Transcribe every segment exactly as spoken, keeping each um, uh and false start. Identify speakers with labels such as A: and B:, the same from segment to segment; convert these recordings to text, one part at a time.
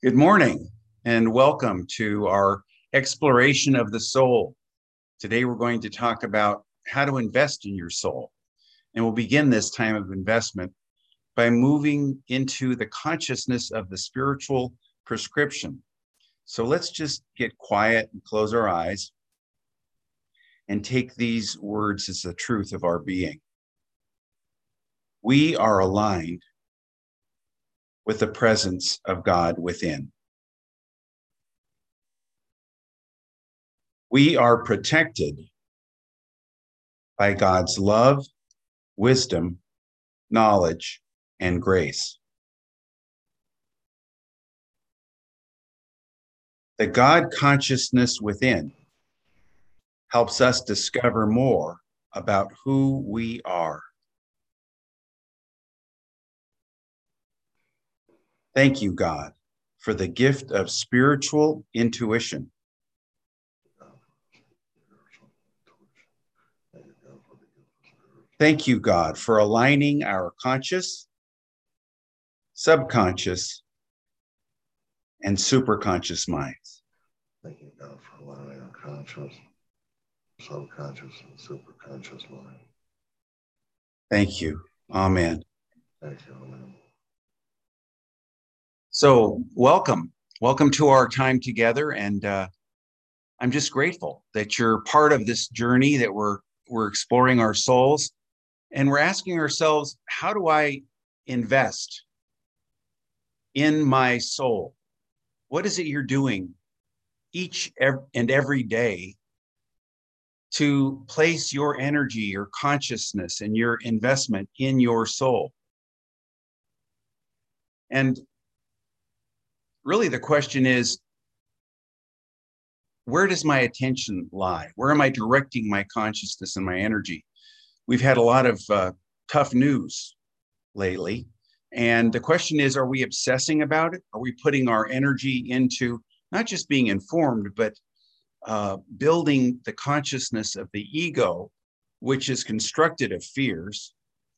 A: Good morning and welcome to our exploration of the soul. Today we're going to talk about how to invest in your soul. And we'll begin this time of investment by moving into the consciousness of the spiritual prescription. So let's just get quiet and close our eyes and take these words as the truth of our being. We are aligned with the presence of God within. We are protected by God's love, wisdom, knowledge, and grace. The God consciousness within helps us discover more about who we are. Thank you, God, for the gift of spiritual intuition. Thank you, God, for aligning our conscious, subconscious, and superconscious minds.
B: Thank you, God, for aligning our conscious, subconscious, and superconscious mind.
A: Thank you. Amen.
B: Thank you, amen.
A: So welcome. Welcome to our time together. And uh, I'm just grateful that you're part of this journey, that we're, we're exploring our souls. And we're asking ourselves, how do I invest in my soul? What is it you're doing each and every day to place your energy, your consciousness, and your investment in your soul? And really the question is, where does my attention lie? Where am I directing my consciousness and my energy? We've had a lot of uh, tough news lately. And the question is, are we obsessing about it? Are we putting our energy into not just being informed, but uh, building the consciousness of the ego, which is constructed of fears,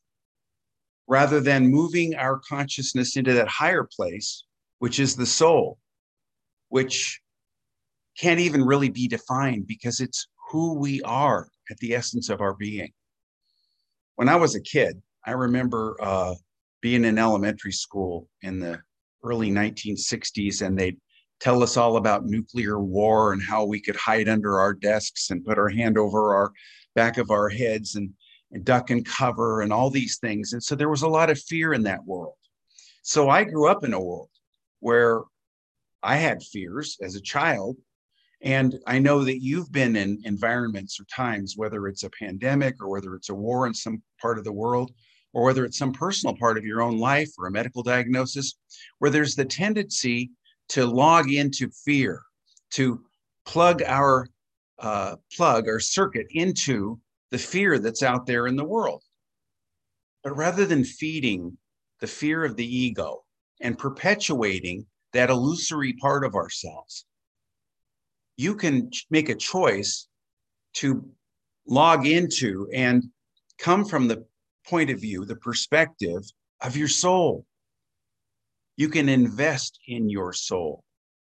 A: rather than moving our consciousness into that higher place, which is the soul, which can't even really be defined because it's who we are at the essence of our being. When I was a kid, I remember uh, being in elementary school in the early nineteen sixties, and they'd tell us all about nuclear war and how we could hide under our desks and put our hand over our back of our heads and, and duck and cover and all these things. And so there was a lot of fear in that world. So I grew up in a world where I had fears as a child. And I know that you've been in environments or times, whether it's a pandemic or whether it's a war in some part of the world, or whether it's some personal part of your own life or a medical diagnosis, where there's the tendency to log into fear, to plug our uh, plug or circuit into the fear that's out there in the world. But rather than feeding the fear of the ego and perpetuating that illusory part of ourselves, you can make a choice to log into and come from the point of view, the perspective of your soul. You can invest in your soul.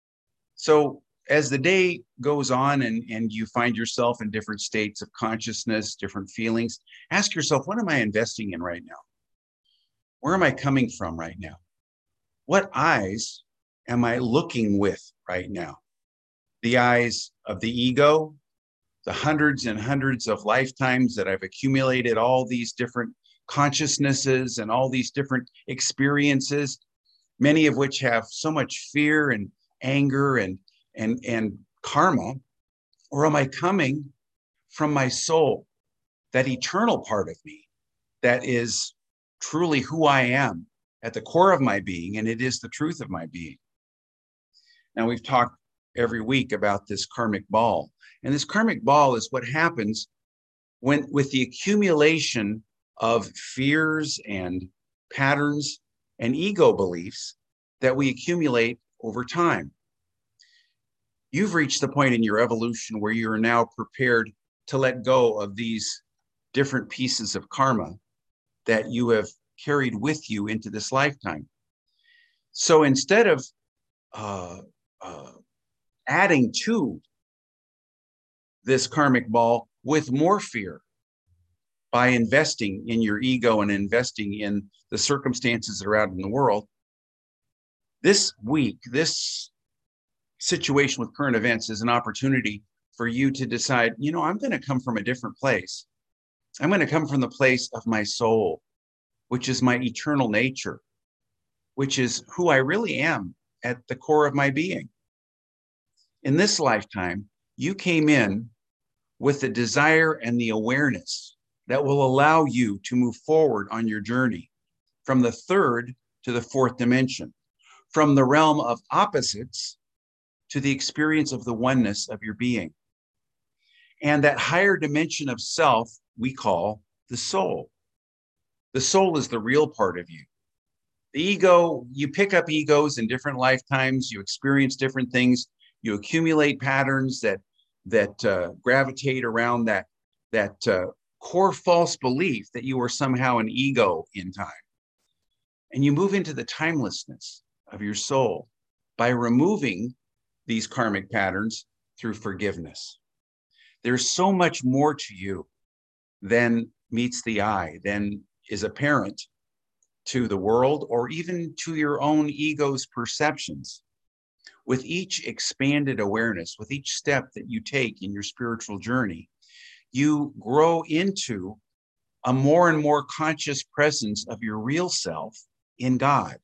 A: So as the day goes on and, and you find yourself in different states of consciousness, different feelings, ask yourself, what am I investing in right now? Where am I coming from right now? What eyes am I looking with right now? The eyes of the ego, the hundreds and hundreds of lifetimes that I've accumulated all these different consciousnesses and all these different experiences, many of which have so much fear and anger and, and, and karma? Or am I coming from my soul, that eternal part of me that is truly who I am at the core of my being, and it is the truth of my being? Now, we've talked every week about this karmic ball. And this karmic ball is what happens when, with the accumulation of fears and patterns and ego beliefs that we accumulate over time. You've reached the point in your evolution where you are now prepared to let go of these different pieces of karma that you have carried with you into this lifetime. So instead of uh, uh, adding to this karmic ball with more fear by investing in your ego and investing in the circumstances that are out in the world. This week, this situation with current events is an opportunity for you to decide, you know, I'm going to come from a different place. I'm going to come from the place of my soul, which is my eternal nature, which is who I really am at the core of my being. In this lifetime, you came in with the desire and the awareness that will allow you to move forward on your journey from the third to the fourth dimension, from the realm of opposites to the experience of the oneness of your being. And that higher dimension of self we call the soul. The soul is the real part of you. The ego, you pick up egos in different lifetimes, you experience different things, you accumulate patterns that that uh, gravitate around that, that uh, core false belief that you are somehow an ego in time. And you move into the timelessness of your soul by removing these karmic patterns through forgiveness. There's so much more to you than meets the eye, than is apparent to the world or even to your own ego's perceptions. With each expanded awareness, with each step that you take in your spiritual journey, you grow into a more and more conscious presence of your real self in God.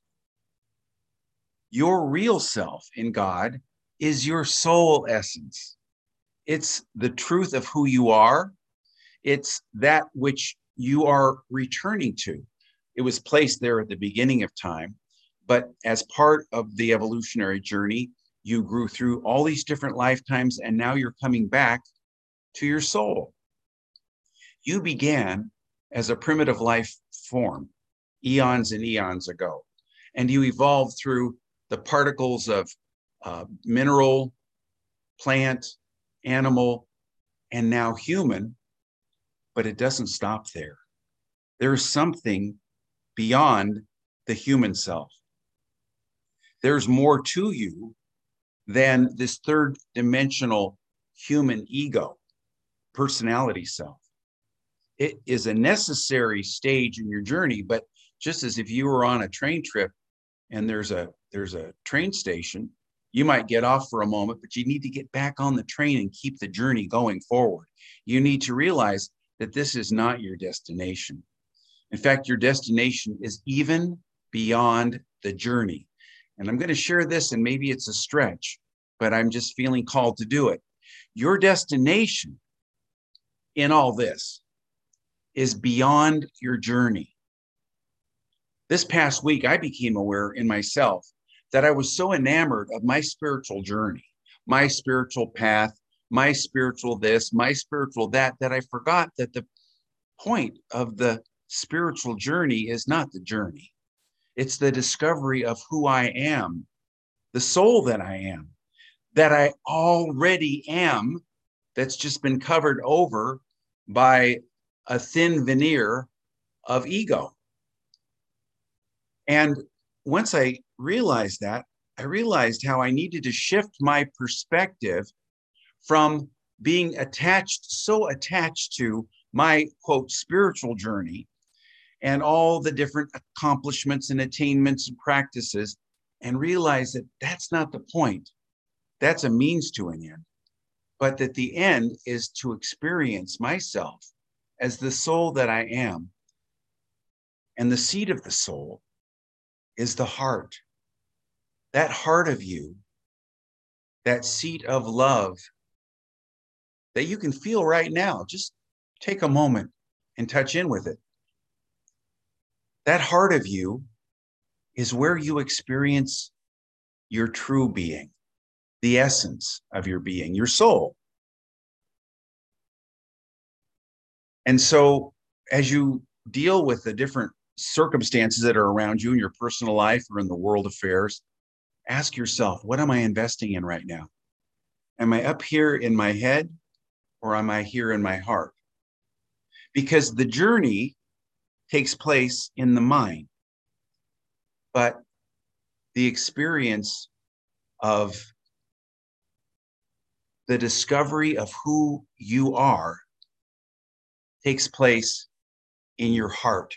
A: Your real self in God is your soul essence. It's the truth of who you are. It's that which you are returning to. It was placed there at the beginning of time, but as part of the evolutionary journey, you grew through all these different lifetimes, and now you're coming back to your soul. You began as a primitive life form eons and eons ago, and you evolved through the particles of uh, mineral, plant, animal, and now human, but it doesn't stop there. There's something beyond the human self. There's more to you than this third dimensional human ego, personality self. It is a necessary stage in your journey, but just as if you were on a train trip and there's a there's a train station, you might get off for a moment, but you need to get back on the train and keep the journey going forward. You need to realize that this is not your destination. In fact, your destination is even beyond the journey. And I'm going to share this, and maybe it's a stretch, but I'm just feeling called to do it. Your destination in all this is beyond your journey. This past week, I became aware in myself that I was so enamored of my spiritual journey, my spiritual path, my spiritual this, my spiritual that, that I forgot that the point of the spiritual journey is not the journey. It's the discovery of who I am, the soul that I am, that I already am, that's just been covered over by a thin veneer of ego. And once I realized that, I realized how I needed to shift my perspective from being attached, so attached to my, quote, spiritual journey and all the different accomplishments and attainments and practices, and realize that that's not the point. That's a means to an end. But that the end is to experience myself as the soul that I am. And the seat of the soul is the heart. That heart of you, that seat of love that you can feel right now. Just take a moment and touch in with it. That heart of you is where you experience your true being, the essence of your being, your soul. And so as you deal with the different circumstances that are around you in your personal life or in the world affairs, ask yourself, what am I investing in right now? Am I up here in my head or am I here in my heart? Because the journey takes place in the mind, but the experience of the discovery of who you are takes place in your heart.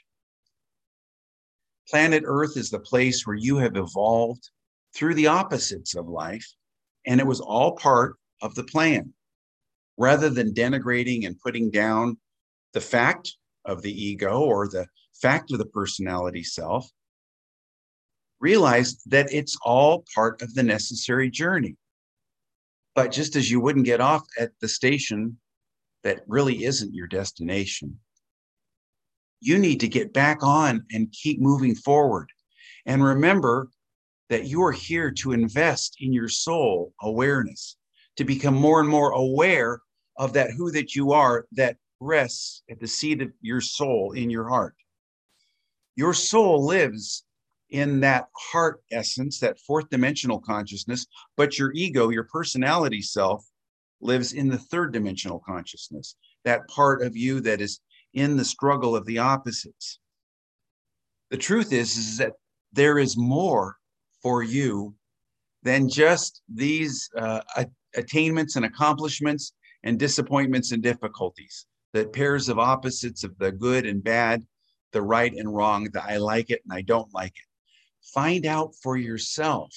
A: Planet Earth is the place where you have evolved through the opposites of life, and it was all part of the plan. Rather than denigrating and putting down the fact of the ego or the fact of the personality self, realize that it's all part of the necessary journey. But just as you wouldn't get off at the station that really isn't your destination, you need to get back on and keep moving forward. And remember that you are here to invest in your soul awareness, to become more and more aware of that who that you are that rests at the seat of your soul in your heart. Your soul lives in that heart essence, that fourth dimensional consciousness, but your ego, your personality self, lives in the third dimensional consciousness, that part of you that is in the struggle of the opposites. The truth is, is that there is more for you than just these uh, attainments and accomplishments and disappointments and difficulties, the pairs of opposites of the good and bad, the right and wrong, the I like it and I don't like it. Find out for yourself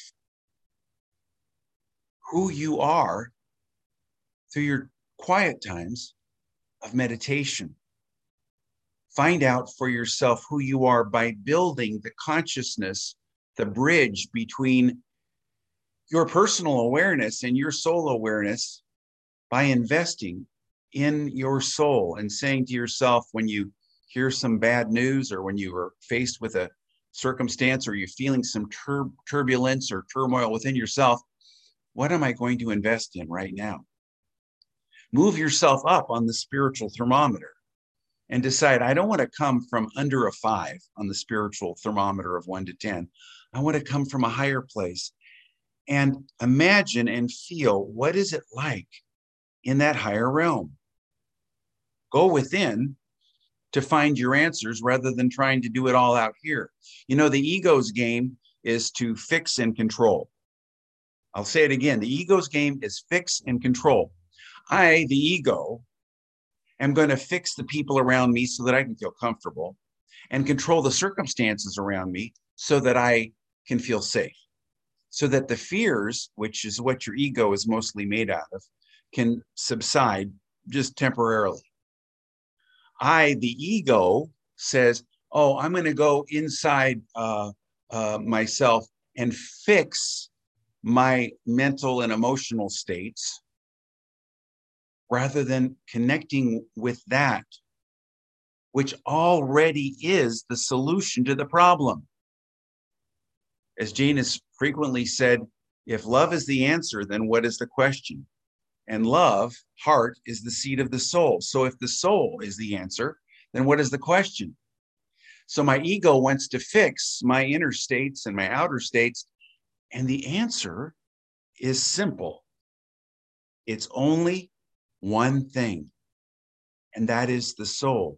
A: who you are through your quiet times of meditation. Find out for yourself who you are by building the consciousness, the bridge between your personal awareness and your soul awareness by investing in your soul and saying to yourself when you hear some bad news or when you are faced with a circumstance or you're feeling some tur- turbulence or turmoil within yourself, what am I going to invest in right now? Move yourself up on the spiritual thermometer and decide, I don't want to come from under a five on the spiritual thermometer of one to ten. I want to come from a higher place and imagine and feel what is it like in that higher realm. Go within to find your answers rather than trying to do it all out here. You know, the ego's game is to fix and control. I'll say it again. The ego's game is fix and control. I, the ego, am going to fix the people around me so that I can feel comfortable and control the circumstances around me so that I can feel safe, so that the fears, which is what your ego is mostly made out of, can subside just temporarily. I, the ego, says, oh, I'm going to go inside uh, uh, myself and fix my mental and emotional states rather than connecting with that which already is the solution to the problem. As Jane has frequently said, if love is the answer, then what is the question? And love, heart, is the seat of the soul. So if the soul is the answer, then what is the question? So my ego wants to fix my inner states and my outer states. And the answer is simple. It's only one thing, and that is the soul.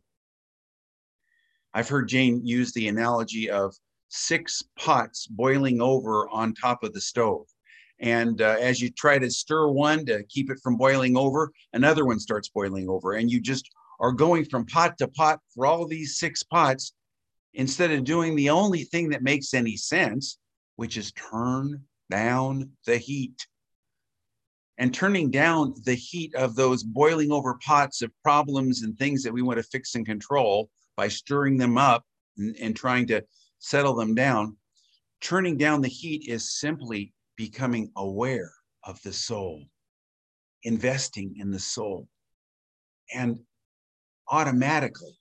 A: I've heard Jane use the analogy of six pots boiling over on top of the stove. And uh, as you try to stir one to keep it from boiling over, another one starts boiling over. And you just are going from pot to pot for all of these six pots instead of doing the only thing that makes any sense, which is turn down the heat. And turning down the heat of those boiling over pots of problems and things that we want to fix and control by stirring them up and, and trying to settle them down, turning down the heat is simply becoming aware of the soul, investing in the soul. And automatically,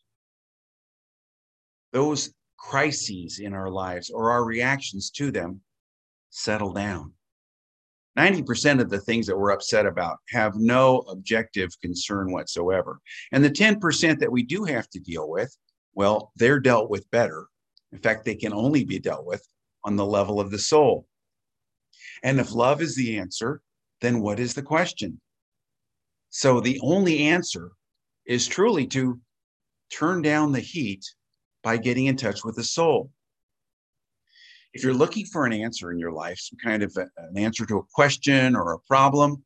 A: those crises in our lives or our reactions to them settle down. ninety percent of the things that we're upset about have no objective concern whatsoever. And the ten percent that we do have to deal with, well, they're dealt with better. In fact, they can only be dealt with on the level of the soul. And if love is the answer, then what is the question? So the only answer is truly to turn down the heat by getting in touch with the soul. If you're looking for an answer in your life, some kind of a, an answer to a question or a problem,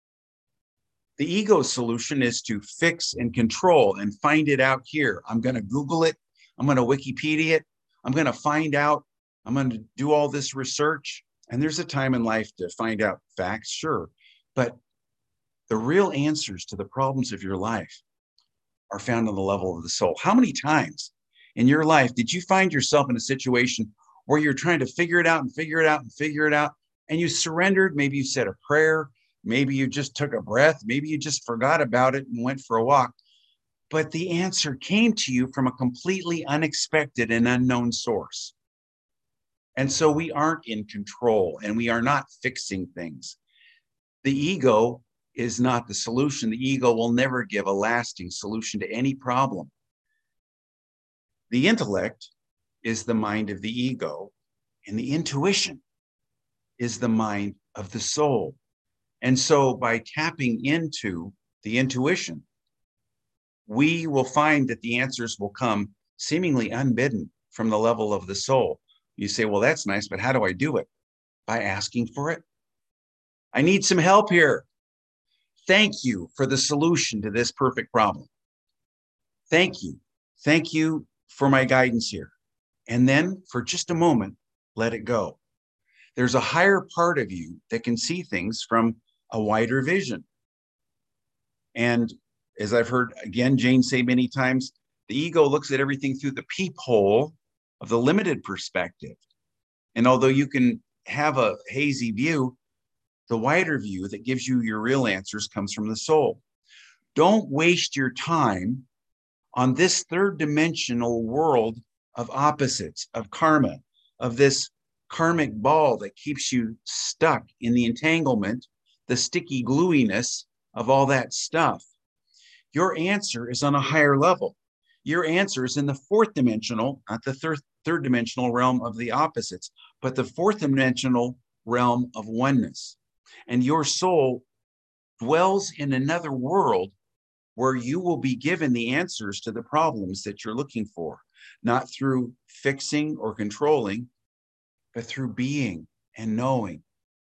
A: the ego solution is to fix and control and find it out here. I'm going to Google it. I'm going to Wikipedia it. I'm going to find out. I'm going to do all this research. And there's a time in life to find out facts, sure. But the real answers to the problems of your life are found on the level of the soul. How many times in your life did you find yourself in a situation where you're trying to figure it out and figure it out and figure it out, and you surrendered? Maybe you said a prayer. Maybe you just took a breath. Maybe you just forgot about it and went for a walk. But the answer came to you from a completely unexpected and unknown source. And so we aren't in control, and we are not fixing things. The ego is not the solution. The ego will never give a lasting solution to any problem. The intellect is the mind of the ego, and the intuition is the mind of the soul. And so by tapping into the intuition, we will find that the answers will come seemingly unbidden from the level of the soul. You say, well, that's nice, but how do I do it? By asking for it. I need some help here. Thank you for the solution to this perfect problem. Thank you. Thank you for my guidance here. And then for just a moment, let it go. There's a higher part of you that can see things from a wider vision. And as I've heard, again, Jane say many times, the ego looks at everything through the peephole of the limited perspective. And although you can have a hazy view, the wider view that gives you your real answers comes from the soul. Don't waste your time on this third dimensional world of opposites, of karma, of this karmic ball that keeps you stuck in the entanglement, the sticky gluiness of all that stuff. Your answer is on a higher level. Your answer is in the fourth dimensional, not the third, third dimensional realm of the opposites, but the fourth dimensional realm of oneness. And your soul dwells in another world where you will be given the answers to the problems that you're looking for, not through fixing or controlling, but through being and knowing.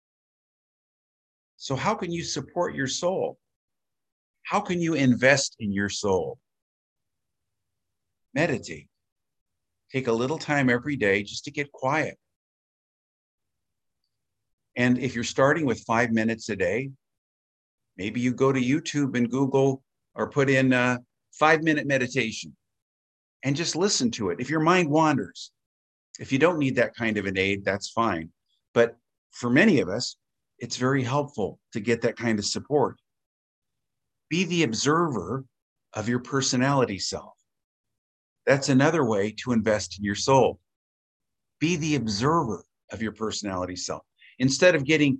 A: So how can you support your soul? How can you invest in your soul? Meditate. Take a little time every day just to get quiet. And if you're starting with five minutes a day, maybe you go to YouTube and Google or put in a five minute meditation and just listen to it. If your mind wanders, if you don't need that kind of an aid, that's fine. But for many of us, it's very helpful to get that kind of support. Be the observer of your personality self. That's another way to invest in your soul. Be the observer of your personality self. Instead of getting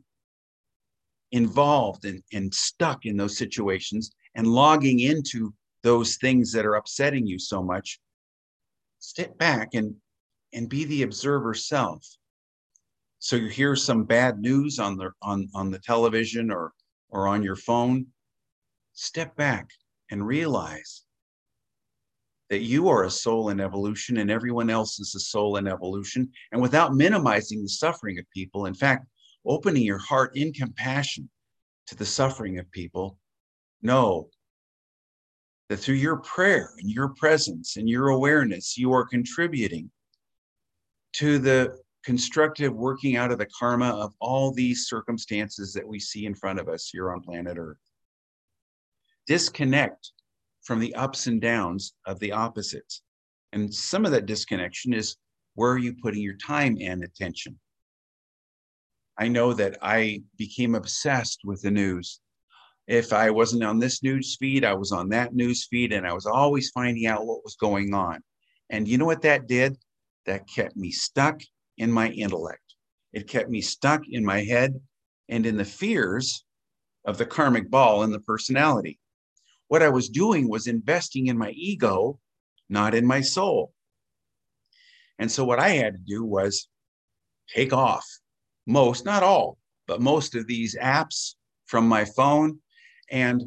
A: involved and, and stuck in those situations and logging into those things that are upsetting you so much, step back and, and be the observer self. So you hear some bad news on the, on, on the television or, or on your phone, step back and realize that you are a soul in evolution and everyone else is a soul in evolution. And without minimizing the suffering of people, in fact, opening your heart in compassion to the suffering of people, know that through your prayer and your presence and your awareness, you are contributing to the constructive working out of the karma of all these circumstances that we see in front of us here on planet Earth. Disconnect from the ups and downs of the opposites. And some of that disconnection is, where are you putting your time and attention? I know that I became obsessed with the news. If I wasn't on this news feed, I was on that news feed, and I was always finding out what was going on. And you know what that did? That kept me stuck in my intellect. It kept me stuck in my head and in the fears of the karmic ball and the personality. What I was doing was investing in my ego, not in my soul. And so what I had to do was take off most, not all, but most of these apps from my phone and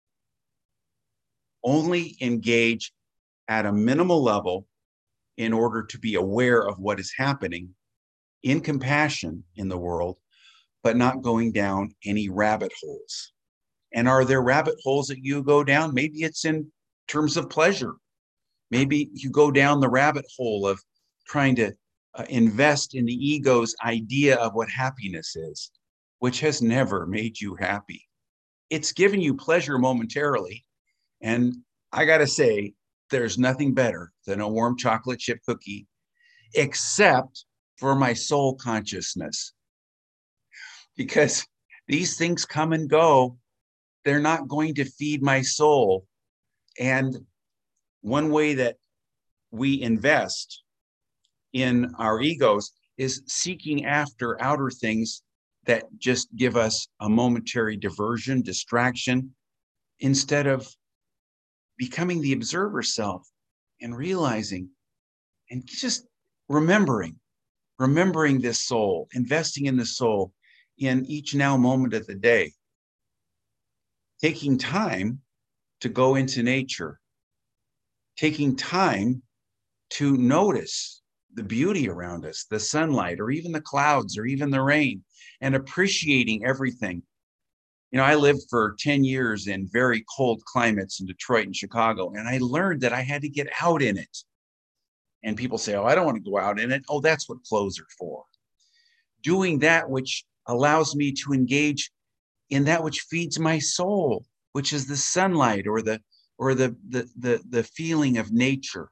A: only engage at a minimal level in order to be aware of what is happening in compassion in the world, but not going down any rabbit holes. And are there rabbit holes that you go down? Maybe it's in terms of pleasure. Maybe you go down the rabbit hole of trying to uh, invest in the ego's idea of what happiness is, which has never made you happy. It's given you pleasure momentarily. And I got to say, there's nothing better than a warm chocolate chip cookie, except for my soul consciousness. Because these things come and go. They're not going to feed my soul. And one way that we invest in our egos is seeking after outer things that just give us a momentary diversion, distraction, instead of becoming the observer self and realizing and just remembering, remembering this soul, investing in the soul in each now moment of the day, taking time to go into nature, taking time to notice the beauty around us, the sunlight, or even the clouds, or even the rain, and appreciating everything. You know, I lived for ten years in very cold climates in Detroit and Chicago, and I learned that I had to get out in it. And people say, oh, I don't want to go out in it. Oh, that's what clothes are for. Doing that which allows me to engage in that which feeds my soul, which is the sunlight or the or the, the, the, the feeling of nature.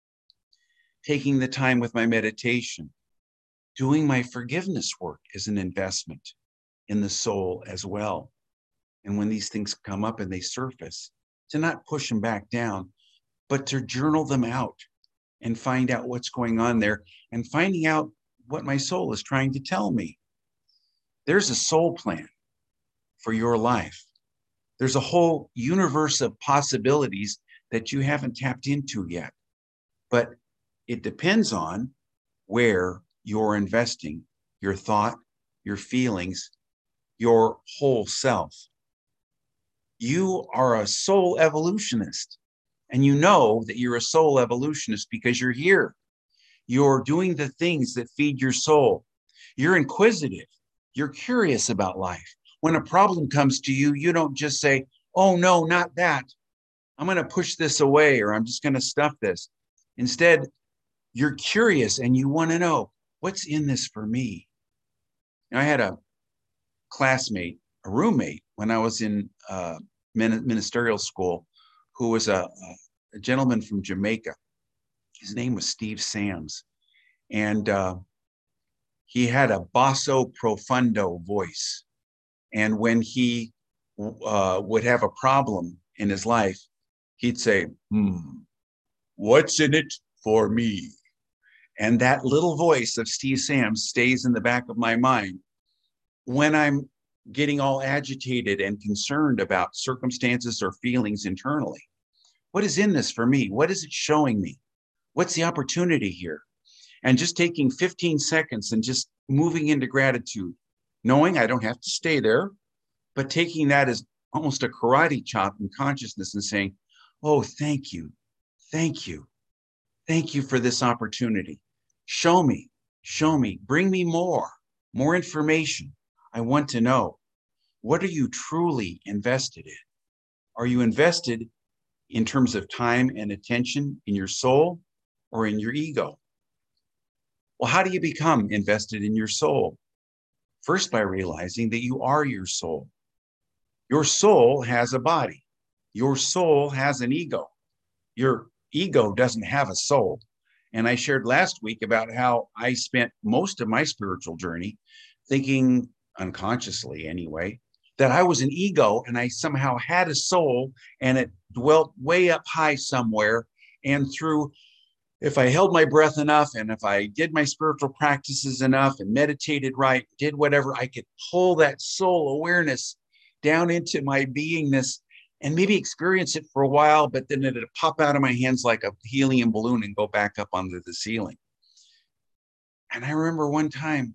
A: Taking the time with my meditation, doing my forgiveness work is an investment in the soul as well. And when these things come up and they surface, to not push them back down, but to journal them out and find out what's going on there and finding out what my soul is trying to tell me. There's a soul plan for your life. There's a whole universe of possibilities that you haven't tapped into yet. But it depends on where you're investing your thought, your feelings, your whole self. You are a soul evolutionist, and you know that you're a soul evolutionist because you're here. You're doing the things that feed your soul. You're inquisitive. You're curious about life. When a problem comes to you, you don't just say, oh, no, not that. I'm going to push this away, or I'm just going to stuff this. Instead, you're curious and you want to know what's in this for me. Now, I had a classmate, a roommate when I was in uh, ministerial school, who was a, a gentleman from Jamaica. His name was Steve Sams. And uh, he had a basso profundo voice. And when he uh, would have a problem in his life, he'd say, hmm, what's in it for me? And that little voice of Steve Sams stays in the back of my mind when I'm getting all agitated and concerned about circumstances or feelings internally. What is in this for me? What is it showing me? What's the opportunity here? And just taking fifteen seconds and just moving into gratitude, knowing I don't have to stay there, but taking that as almost a karate chop in consciousness and saying, oh, thank you, thank you, thank you for this opportunity. Show me, show me, bring me more, more information. I want to know, what are you truly invested in? Are you invested in terms of time and attention in your soul or in your ego? Well, how do you become invested in your soul? First, by realizing that you are your soul. Your soul has a body. Your soul has an ego. Your ego doesn't have a soul. And I shared last week about how I spent most of my spiritual journey thinking, unconsciously anyway, that I was an ego and I somehow had a soul and it dwelt way up high somewhere. And through, if I held my breath enough and if I did my spiritual practices enough and meditated right, did whatever, I could pull that soul awareness down into my beingness and maybe experience it for a while, but then it'd pop out of my hands like a helium balloon and go back up onto the ceiling. And I remember one time,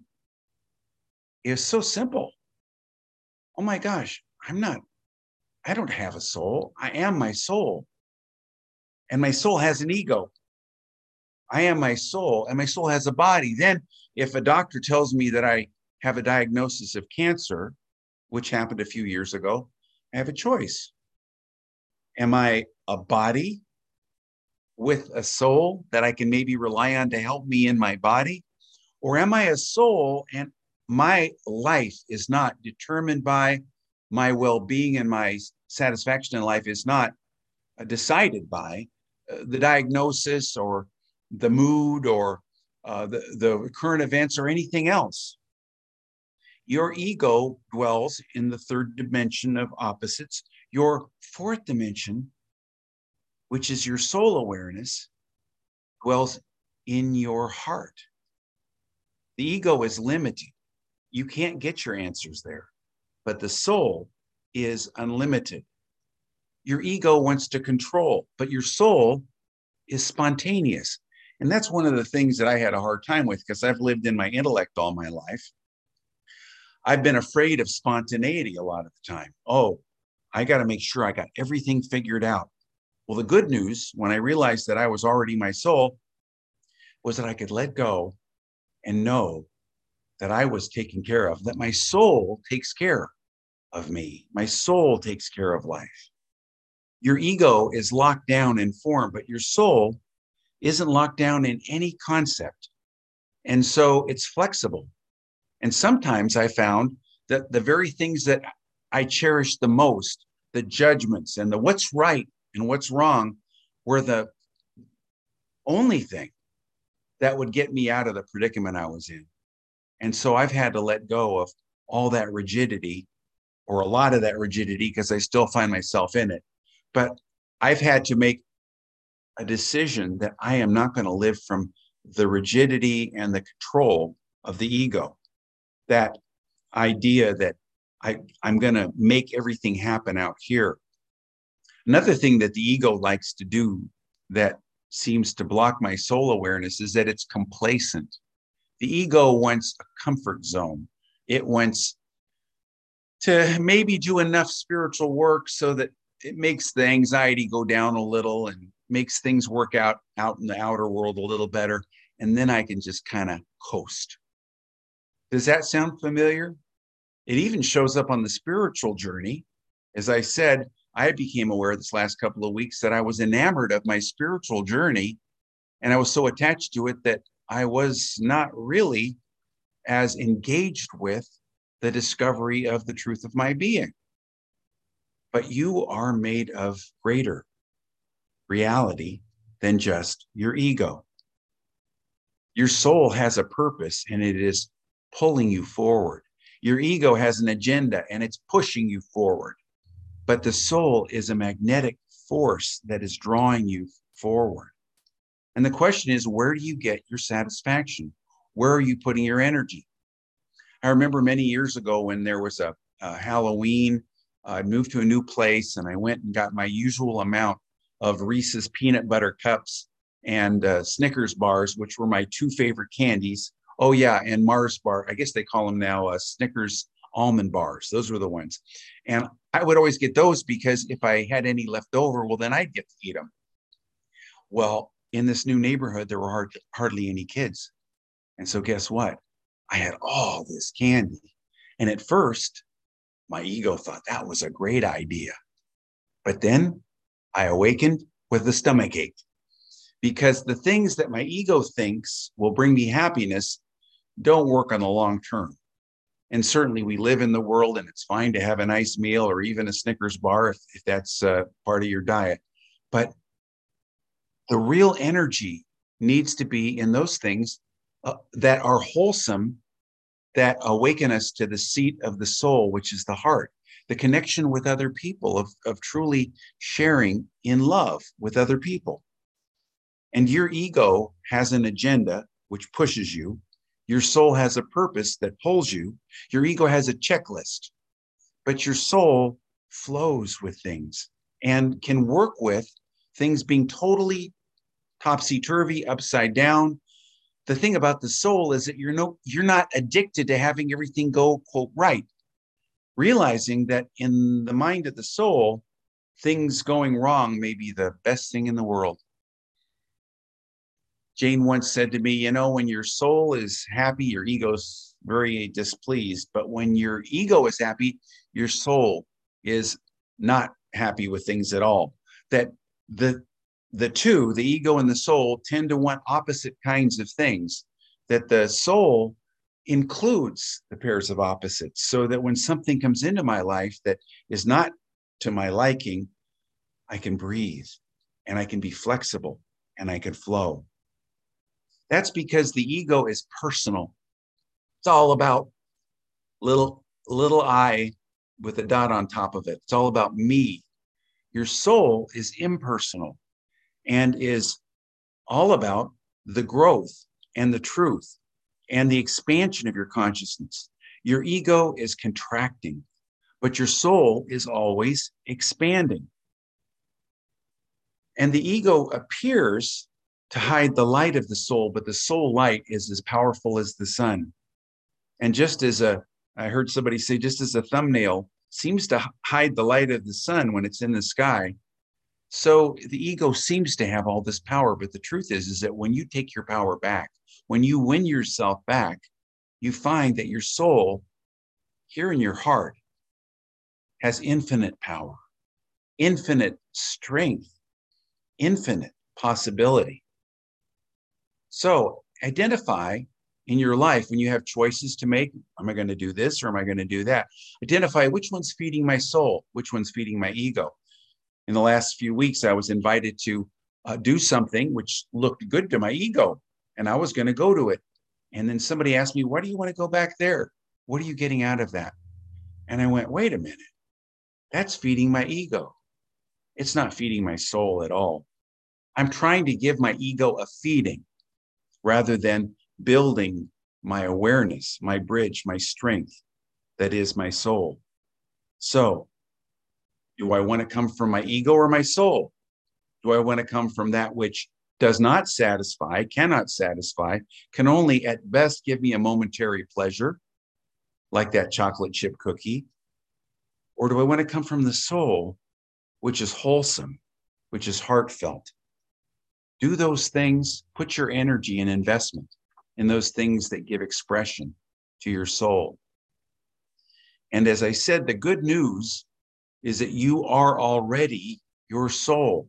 A: it was so simple. Oh my gosh, I'm not, I don't have a soul. I am my soul. And my soul has an ego. I am my soul, and my soul has a body. Then if a doctor tells me that I have a diagnosis of cancer, which happened a few years ago, I have a choice. Am I a body with a soul that I can maybe rely on to help me in my body? Or am I a soul and my life is not determined by my well-being, and my satisfaction in life is not decided by uh, the diagnosis or the mood or uh, the, the current events or anything else? Your ego dwells in the third dimension of opposites. Your fourth dimension, which is your soul awareness, dwells in your heart. The ego is limited. You can't get your answers there, but the soul is unlimited. Your ego wants to control, but your soul is spontaneous. And that's one of the things that I had a hard time with, because I've lived in my intellect all my life. I've been afraid of spontaneity a lot of the time. Oh, I got to make sure I got everything figured out. Well, the good news, when I realized that I was already my soul, was that I could let go and know that I was taken care of, that my soul takes care of me. My soul takes care of life. Your ego is locked down in form, but your soul isn't locked down in any concept. And so it's flexible. And sometimes I found that the very things that I cherished the most, the judgments and the what's right and what's wrong, were the only thing that would get me out of the predicament I was in. And so I've had to let go of all that rigidity, or a lot of that rigidity, because I still find myself in it. But I've had to make a decision that I am not going to live from the rigidity and the control of the ego. That idea that I, I'm going to make everything happen out here. Another thing that the ego likes to do that seems to block my soul awareness is that it's complacent. The ego wants a comfort zone. It wants to maybe do enough spiritual work so that it makes the anxiety go down a little and makes things work out out in the outer world a little better. And then I can just kind of coast. Does that sound familiar? It even shows up on the spiritual journey. As I said, I became aware this last couple of weeks that I was enamored of my spiritual journey, and I was so attached to it that I was not really as engaged with the discovery of the truth of my being. But you are made of greater reality than just your ego. Your soul has a purpose, and it is pulling you forward. Your ego has an agenda, and it's pushing you forward. But the soul is a magnetic force that is drawing you forward. And the question is, where do you get your satisfaction? Where are you putting your energy? I remember many years ago when there was a, a Halloween, uh, I moved to a new place, and I went and got my usual amount of Reese's peanut butter cups and uh, Snickers bars, which were my two favorite candies. Oh yeah, and Mars bar. I guess they call them now uh, Snickers almond bars. Those were the ones. And I would always get those because if I had any left over, well, then I'd get to eat them. Well, in this new neighborhood, there were hard, hardly any kids. And so guess what? I had all this candy. And at first, my ego thought that was a great idea. But then I awakened with a stomach ache, because the things that my ego thinks will bring me happiness don't work on the long term. And certainly we live in the world, and it's fine to have a nice meal or even a Snickers bar if, if that's uh, part of your diet. But the real energy needs to be in those things uh, that are wholesome, that awaken us to the seat of the soul, which is the heart, the connection with other people, of, of truly sharing in love with other people. And your ego has an agenda which pushes you. Your soul has a purpose that pulls you. Your ego has a checklist, but your soul flows with things and can work with things being totally topsy-turvy, upside down. The thing about the soul is that you're no, you're not addicted to having everything go, quote, right. Realizing that in the mind of the soul, things going wrong may be the best thing in the world. Jane once said to me, you know, when your soul is happy, your ego's very displeased. But when your ego is happy, your soul is not happy with things at all. That the the two, the ego and the soul, tend to want opposite kinds of things. That the soul includes the pairs of opposites, so that when something comes into my life that is not to my liking, I can breathe and I can be flexible and I can flow. That's because the ego is personal. It's all about little, little I with a dot on top of it. It's all about me. Your soul is impersonal and is all about the growth and the truth and the expansion of your consciousness. Your ego is contracting, but your soul is always expanding. And the ego appears to hide the light of the soul, but the soul light is as powerful as the sun. And just as a, I heard somebody say, just as a thumbnail seems to hide the light of the sun when it's in the sky, so the ego seems to have all this power. But the truth is, is that when you take your power back, when you win yourself back, you find that your soul here in your heart has infinite power, infinite strength, infinite possibility. So identify in your life when you have choices to make. Am I going to do this or am I going to do that? Identify which one's feeding my soul, which one's feeding my ego. In the last few weeks, I was invited to uh, do something which looked good to my ego, and I was going to go to it. And then somebody asked me, why do you want to go back there? What are you getting out of that? And I went, wait a minute, that's feeding my ego. It's not feeding my soul at all. I'm trying to give my ego a feeding rather than building my awareness, my bridge, my strength, that is my soul. So, do I want to come from my ego or my soul? Do I want to come from that which does not satisfy, cannot satisfy, can only at best give me a momentary pleasure, like that chocolate chip cookie? Or do I want to come from the soul, which is wholesome, which is heartfelt? Do those things, put your energy and investment in those things that give expression to your soul. And as I said, the good news is that you are already your soul.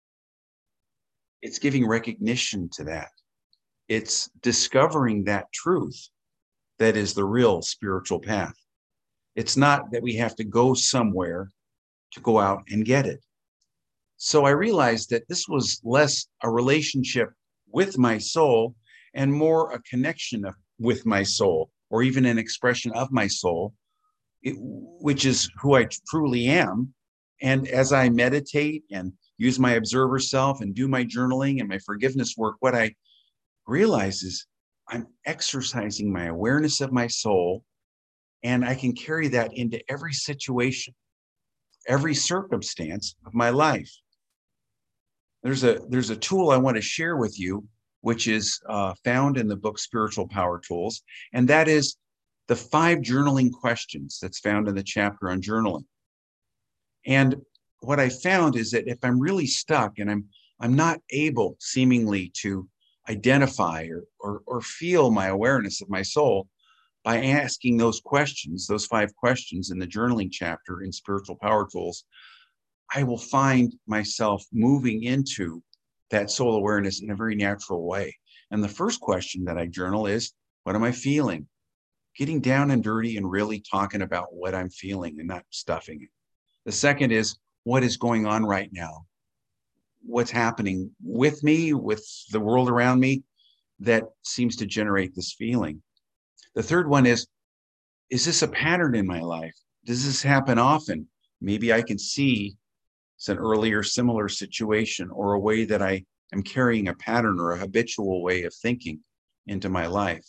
A: It's giving recognition to that. It's discovering that truth that is the real spiritual path. It's not that we have to go somewhere to go out and get it. So I realized that this was less a relationship with my soul and more a connection of, with my soul, or even an expression of my soul, it, which is who I truly am. And as I meditate and use my observer self and do my journaling and my forgiveness work, what I realize is I'm exercising my awareness of my soul, and I can carry that into every situation, every circumstance of my life. There's a, there's a tool I want to share with you, which is uh, found in the book Spiritual Power Tools, and that is the five journaling questions that's found in the chapter on journaling. And what I found is that if I'm really stuck and I'm I'm not able seemingly to identify or, or, or feel my awareness of my soul, by asking those questions, those five questions in the journaling chapter in Spiritual Power Tools, I will find myself moving into that soul awareness in a very natural way. And the first question that I journal is, what am I feeling? Getting down and dirty and really talking about what I'm feeling and not stuffing it. The second is, what is going on right now? What's happening with me, with the world around me that seems to generate this feeling? The third one is, is this a pattern in my life? Does this happen often? Maybe I can see it's an earlier similar situation or a way that I am carrying a pattern or a habitual way of thinking into my life.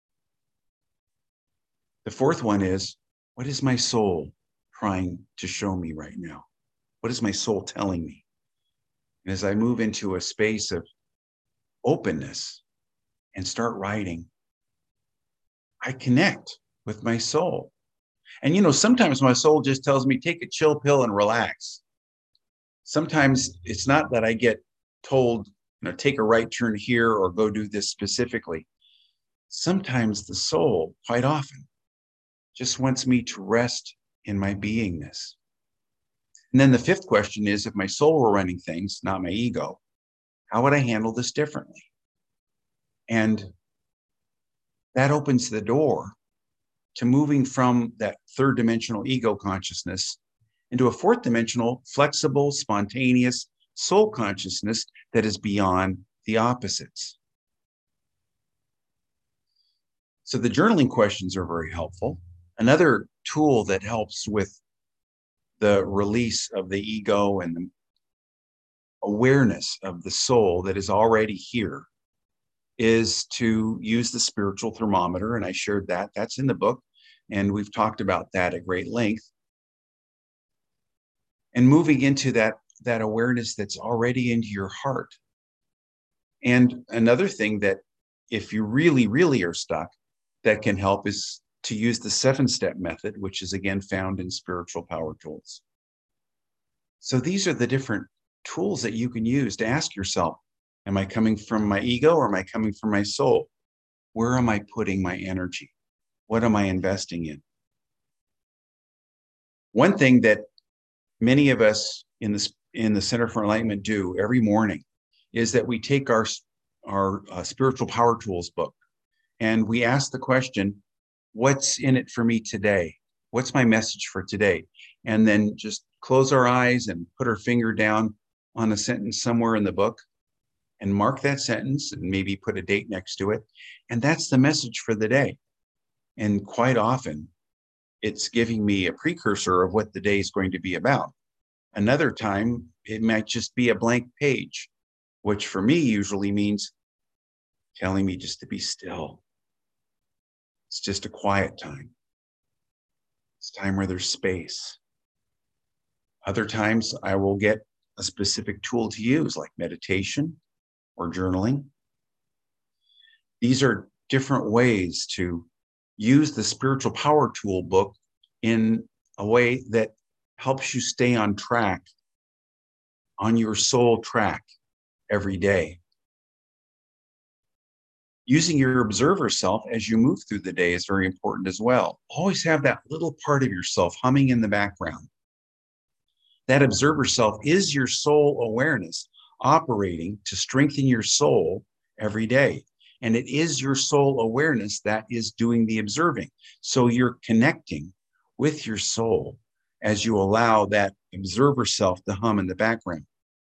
A: The fourth one is, what is my soul trying to show me right now? What is my soul telling me? And as I move into a space of openness and start writing, I connect with my soul. And, you know, sometimes my soul just tells me, take a chill pill and relax. Sometimes it's not that I get told you know, take a right turn here or go do this specifically. Sometimes the soul, quite often, just wants me to rest in my beingness. And then the fifth question is, if my soul were running things, not my ego, how would I handle this differently? And that opens the door to moving from that third dimensional ego consciousness into a fourth dimensional, flexible, spontaneous soul consciousness that is beyond the opposites. So the journaling questions are very helpful. Another tool that helps with the release of the ego and the awareness of the soul that is already here is to use the spiritual thermometer. And I shared that. That's in the book. And we've talked about that at great length. And moving into that, that awareness that's already into your heart. And another thing that, if you really, really are stuck, that can help is to use the seven-step method, which is again found in Spiritual Power Tools. So these are the different tools that you can use to ask yourself, am I coming from my ego or am I coming from my soul? Where am I putting my energy? What am I investing in? One thing that many of us in the, in the Center for Enlightenment do every morning is that we take our, our uh, Spiritual Power Tools book and we ask the question, what's in it for me today? What's my message for today? And then just close our eyes and put our finger down on a sentence somewhere in the book and mark that sentence and maybe put a date next to it. And that's the message for the day. And quite often, it's giving me a precursor of what the day is going to be about. Another time, it might just be a blank page, which for me usually means telling me just to be still. It's just a quiet time. It's time where there's space. Other times I will get a specific tool to use, like meditation or journaling. These are different ways to use the Spiritual Power Tool book in a way that helps you stay on track, on your soul track every day. Using your observer self as you move through the day is very important as well. Always have that little part of yourself humming in the background. That observer self is your soul awareness operating to strengthen your soul every day. And it is your soul awareness that is doing the observing. So you're connecting with your soul as you allow that observer self to hum in the background.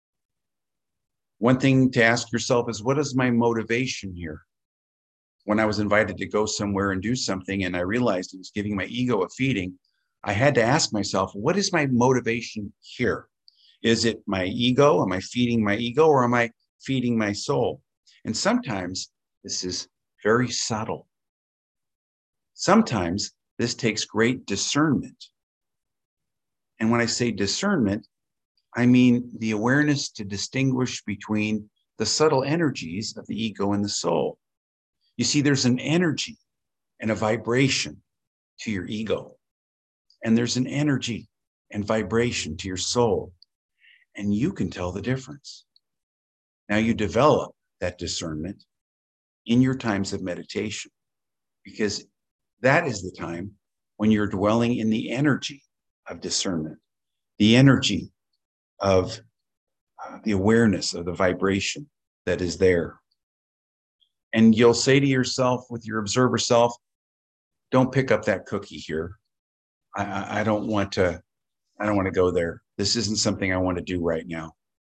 A: One thing to ask yourself is, what is my motivation here? When I was invited to go somewhere and do something and I realized it was giving my ego a feeding, I had to ask myself, what is my motivation here? Is it my ego? Am I feeding my ego or am I feeding my soul? And sometimes this is very subtle. Sometimes this takes great discernment. And when I say discernment, I mean the awareness to distinguish between the subtle energies of the ego and the soul. You see, there's an energy and a vibration to your ego. And there's an energy and vibration to your soul. And you can tell the difference. Now you develop that discernment in your times of meditation, because that is the time when you're dwelling in the energy of discernment, the energy of uh, the awareness of the vibration that is there. And you'll say to yourself with your observer self, don't pick up that cookie here. I, I, I don't want to, I don't want to go there. This isn't something I want to do right now.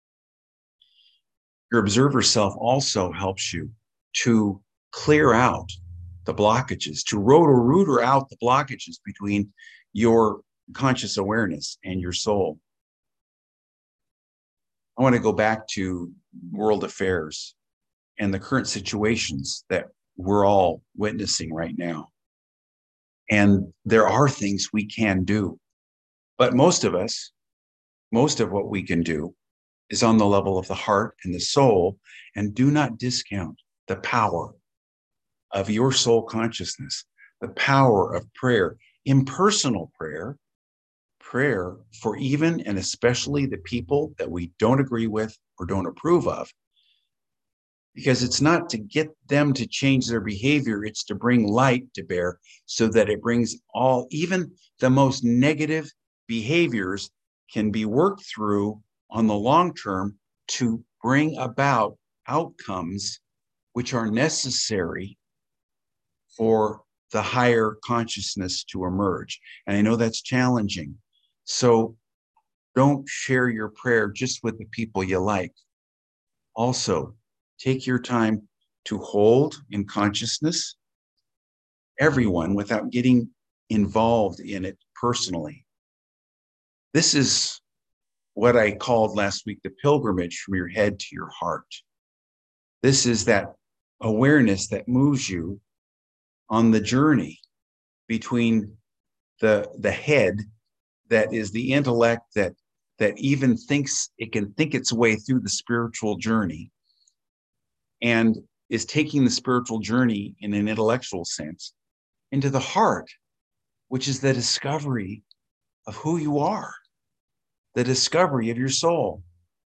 A: Your observer self also helps you to clear out the blockages, to roto-rooter out the blockages between your conscious awareness and your soul. I want to go back to world affairs and the current situations that we're all witnessing right now. And there are things we can do, but most of us, most of what we can do is on the level of the heart and the soul, and do not discount the power of your soul consciousness, the power of prayer, impersonal prayer, prayer for even and especially the people that we don't agree with or don't approve of, because it's not to get them to change their behavior. It's to bring light to bear so that it brings all, even the most negative behaviors can be worked through on the long term to bring about outcomes which are necessary for the higher consciousness to emerge. And I know that's challenging. So don't share your prayer just with the people you like. Also, take your time to hold in consciousness everyone without getting involved in it personally. This is what I called last week the pilgrimage from your head to your heart. This is that awareness that moves you on the journey between the, the head, that is the intellect that, that even thinks it can think its way through the spiritual journey and is taking the spiritual journey in an intellectual sense, into the heart, which is the discovery of who you are, the discovery of your soul.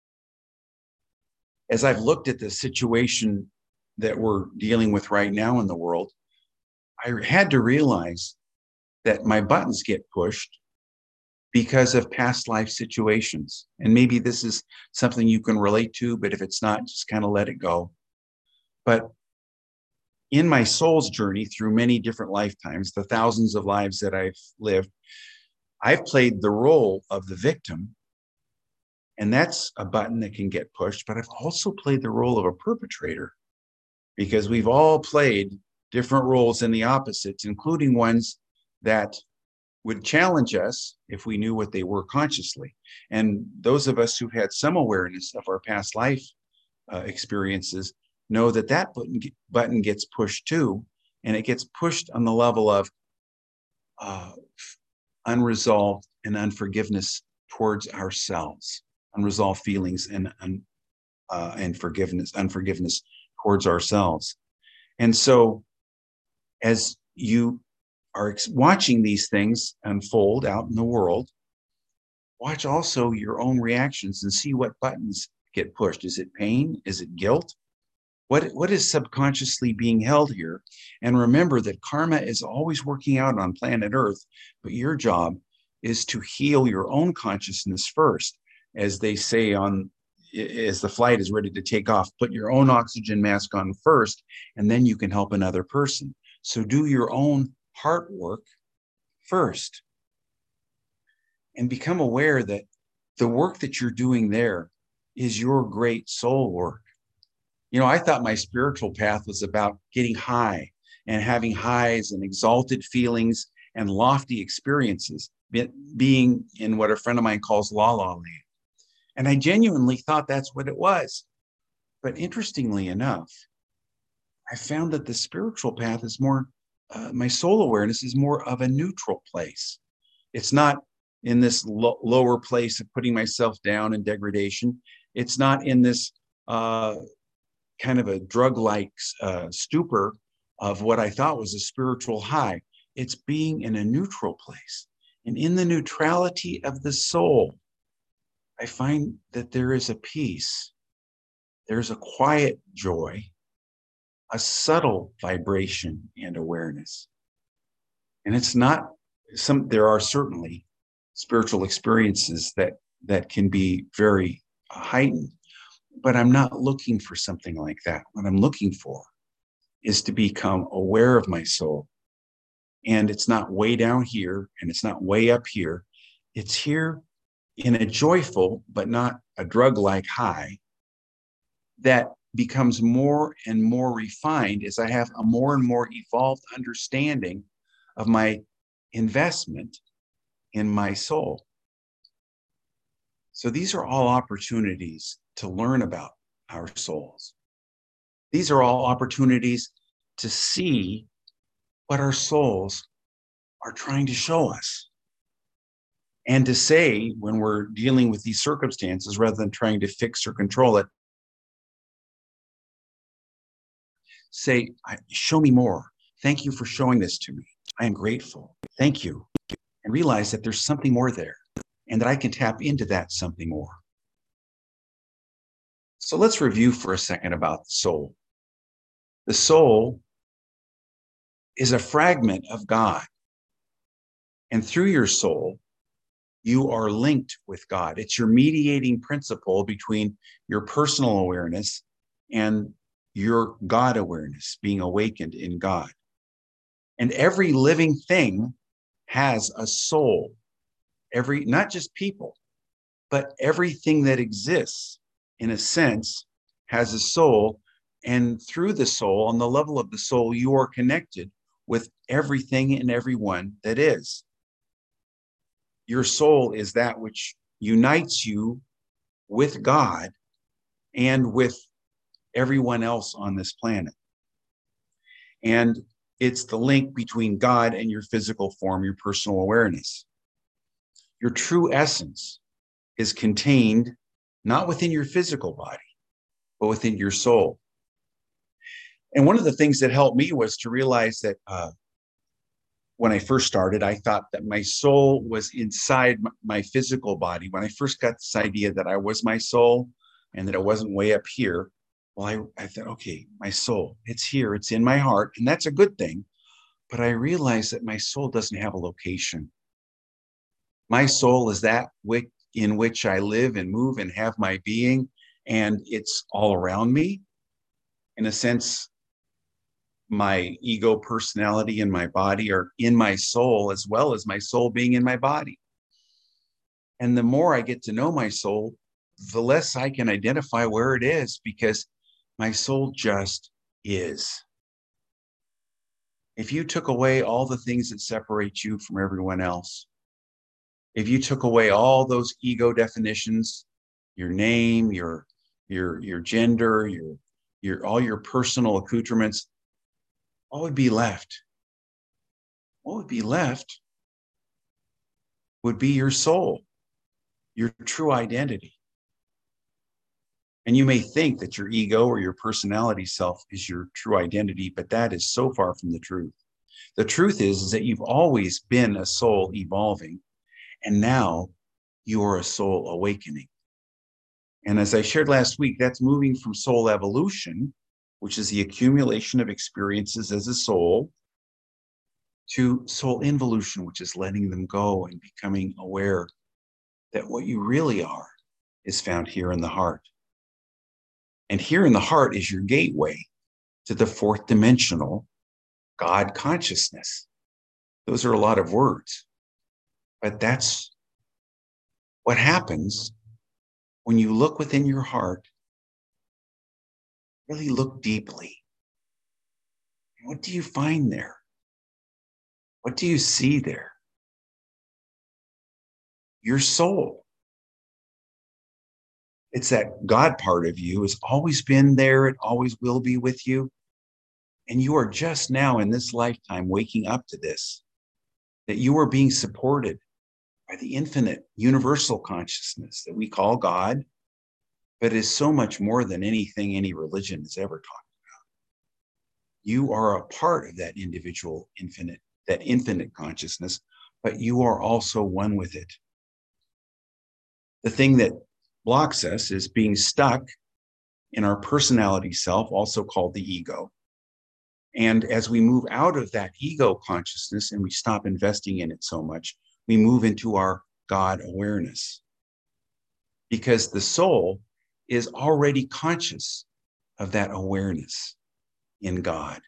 A: As I've looked at the situation that we're dealing with right now in the world, I had to realize that my buttons get pushed because of past life situations. And maybe this is something you can relate to, but if it's not, just kind of let it go. But in my soul's journey through many different lifetimes, the thousands of lives that I've lived, I've played the role of the victim. And that's a button that can get pushed, but I've also played the role of a perpetrator, because we've all played different roles in the opposites, including ones that would challenge us if we knew what they were consciously. And those of us who've had some awareness of our past life uh, experiences know that that button, button gets pushed too, and it gets pushed on the level of uh, unresolved and unforgiveness towards ourselves, unresolved feelings and uh, and forgiveness, unforgiveness towards ourselves. And so, as you are watching these things unfold out in the world, watch also your own reactions and see what buttons get pushed. Is it pain? Is it guilt? What, what is subconsciously being held here? And remember that karma is always working out on planet Earth, but your job is to heal your own consciousness first. As they say on, as the flight is ready to take off, put your own oxygen mask on first, and then you can help another person. So do your own heart work first and become aware that the work that you're doing there is your great soul work. You know, I thought my spiritual path was about getting high and having highs and exalted feelings and lofty experiences, being in what a friend of mine calls la la land. And I genuinely thought that's what it was. But interestingly enough, I found that the spiritual path is more, uh, my soul awareness is more of a neutral place. It's not in this lo- lower place of putting myself down in degradation. It's not in this uh, kind of a drug-like uh, stupor of what I thought was a spiritual high. It's being in a neutral place. And in the neutrality of the soul, I find that there is a peace. There's a quiet joy, a subtle vibration and awareness. And it's not some, there are certainly spiritual experiences that, that can be very heightened, but I'm not looking for something like that. What I'm looking for is to become aware of my soul. And it's not way down here and it's not way up here. It's here in a joyful, but not a drug-like high that becomes more and more refined as I have a more and more evolved understanding of my investment in my soul. So these are all opportunities to learn about our souls. These are all opportunities to see what our souls are trying to show us. And to say, when we're dealing with these circumstances, rather than trying to fix or control it, say, show me more. Thank you for showing this to me. I am grateful. Thank you. And realize that there's something more there and that I can tap into that something more. So let's review for a second about the soul. The soul is a fragment of God. And through your soul, you are linked with God. It's your mediating principle between your personal awareness and your God awareness, being awakened in God. And every living thing has a soul. Every, not just people, but everything that exists, in a sense, has a soul. And through the soul, on the level of the soul, you are connected with everything and everyone that is. Your soul is that which unites you with God and with everyone else on this planet. And it's the link between God and your physical form, your personal awareness. Your true essence is contained not within your physical body, but within your soul. And one of the things that helped me was to realize that uh, when I first started, I thought that my soul was inside my physical body. When I first got this idea that I was my soul and that it wasn't way up here, well, I, I thought, okay, my soul, it's here, it's in my heart, and that's a good thing. But I realized that my soul doesn't have a location. My soul is that which, in which I live and move and have my being, and it's all around me. In a sense, my ego, personality, and my body are in my soul, as well as my soul being in my body. And the more I get to know my soul, the less I can identify where it is, because my soul just is. If you took away all the things that separate you from everyone else, if you took away all those ego definitions, your name, your your your gender, your your all your personal accoutrements, what would be left? What would be left would be your soul, your true identity. And you may think that your ego or your personality self is your true identity, but that is so far from the truth. The truth is, is that you've always been a soul evolving, and now you are a soul awakening. And as I shared last week, that's moving from soul evolution, which is the accumulation of experiences as a soul, to soul involution, which is letting them go and becoming aware that what you really are is found here in the heart. And here in the heart is your gateway to the fourth dimensional God consciousness. Those are a lot of words, but that's what happens when you look within your heart, really look deeply. What do you find there? What do you see there? Your soul. It's that God part of you has always been there. It always will be with you. And you are just now in this lifetime waking up to this, that you are being supported by the infinite universal consciousness that we call God, but is so much more than anything any religion has ever taught about. You are a part of that individual infinite, that infinite consciousness, but you are also one with it. The thing that blocks us is being stuck in our personality self, also called the ego. And as we move out of that ego consciousness and we stop investing in it so much, we move into our God awareness. Because the soul is already conscious of that awareness in God.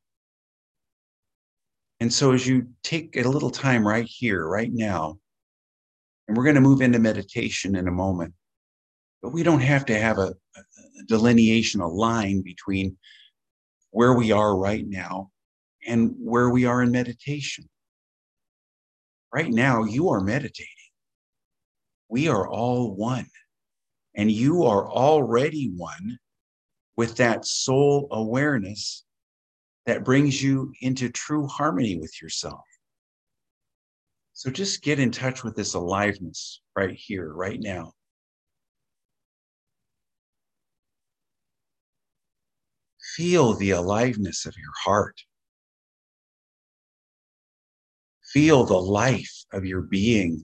A: And so as you take a little time right here, right now, and we're going to move into meditation in a moment, but we don't have to have a, a delineation, a line between where we are right now and where we are in meditation. Right now, you are meditating. We are all one. And you are already one with that soul awareness that brings you into true harmony with yourself. So just get in touch with this aliveness right here, right now. Feel the aliveness of your heart. Feel the life of your being.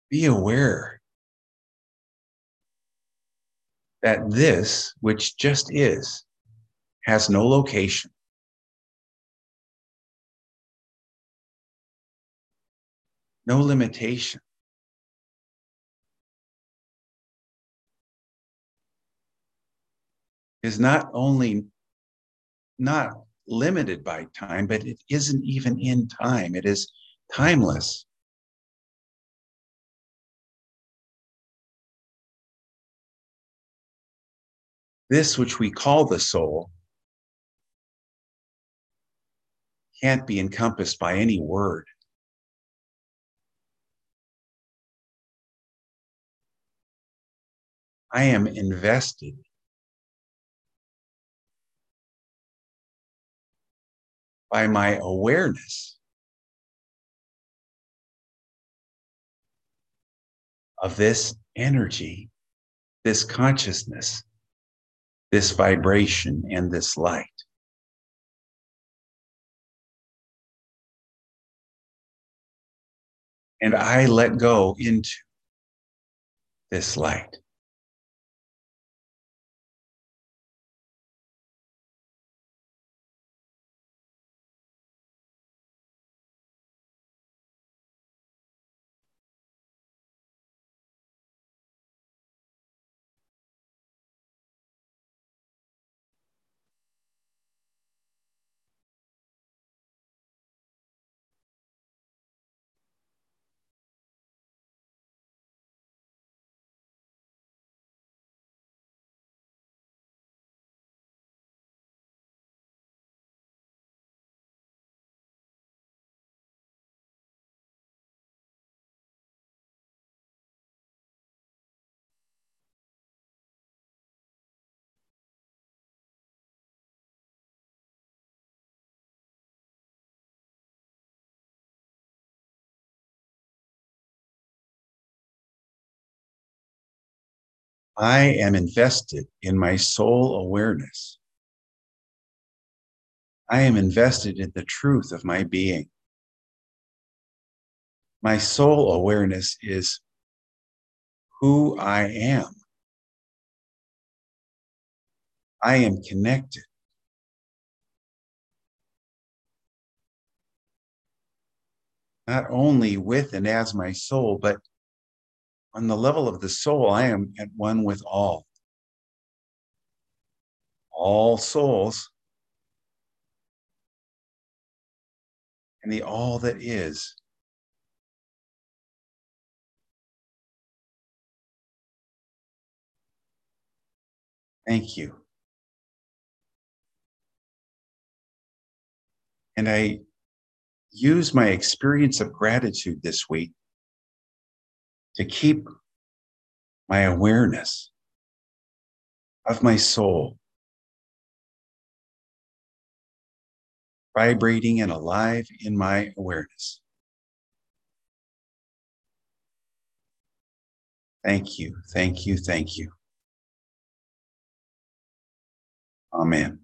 A: Be aware that this, which just is, has no location. No limitation. Is not only not limited by time, but it isn't even in time. It is timeless. This which we call the soul can't be encompassed by any word. I am invested by my awareness of this energy, this consciousness, this vibration, and this light. And I let go into this light. I am invested in my soul awareness. I am invested in the truth of my being. My soul awareness is who I am. I am connected. Not only with and as my soul, but on the level of the soul, I am at one with all. All souls and the all that is. Thank you. And I use my experience of gratitude this week to keep my awareness of my soul vibrating and alive in my awareness. Thank you, thank you, thank you. Amen.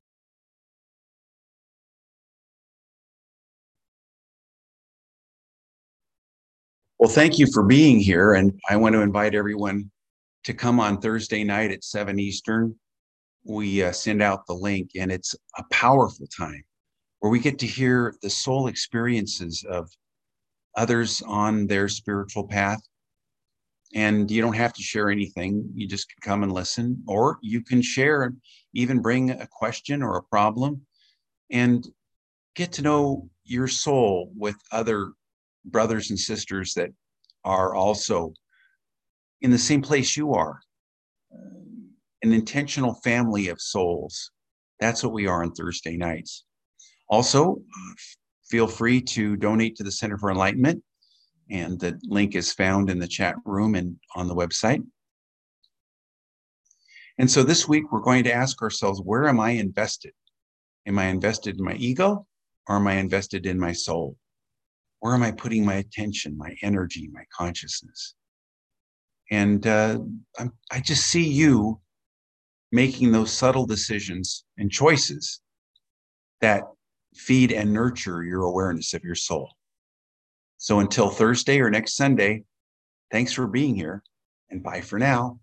A: Well, thank you for being here. And I want to invite everyone to come on Thursday night at seven Eastern. We uh, send out the link, and it's a powerful time where we get to hear the soul experiences of others on their spiritual path. And you don't have to share anything. You just can come and listen, or you can share, even bring a question or a problem, and get to know your soul with other brothers and sisters that are also in the same place you are, an intentional family of souls. That's what we are on Thursday nights. Also, uh, feel free to donate to the Center for Enlightenment, and the link is found in the chat room and on the website. And so this week, we're going to ask ourselves, where am I invested? Am I invested in my ego, or am I invested in my soul? Where am I putting my attention, my energy, my consciousness? And uh, I'm, I just see you making those subtle decisions and choices that feed and nurture your awareness of your soul. So until Thursday or next Sunday, Thanks for being here, and bye for now.